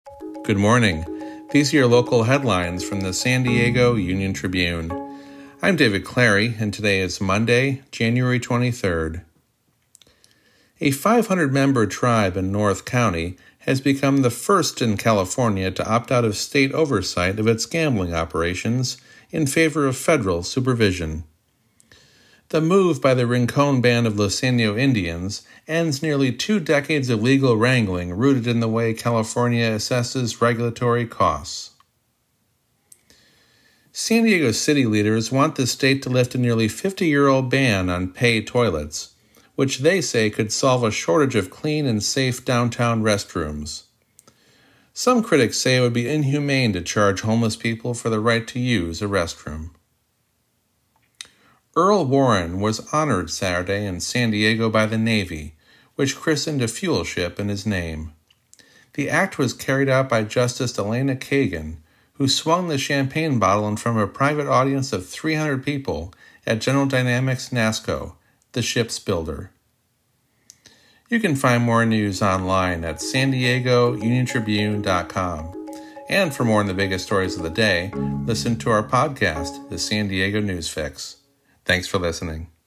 Good morning. These are your local headlines from the San Diego Union Tribune. I'm David Clary, and today is Monday, January 23rd. A 500-member tribe in North County has become the first in California to opt out of state oversight of its gambling operations in favor of federal supervision. The move by the Rincon Band of Luiseño Indians ends nearly 2 decades of legal wrangling rooted in the way California assesses regulatory costs. San Diego city leaders want the state to lift a nearly 50-year-old ban on pay toilets, which they say could solve a shortage of clean and safe downtown restrooms. Some critics say it would be inhumane to charge homeless people for the right to use a restroom. Earl Warren was honored Saturday in San Diego by the Navy, which christened a fuel ship in his name. The act was carried out by Justice Elena Kagan, who swung the champagne bottle in front of a private audience of 300 people at General Dynamics NASCO, the ship's builder. You can find more news online at SanDiegoUnionTribune.com. And for more on the biggest stories of the day, listen to our podcast, the San Diego News Fix. Thanks for listening.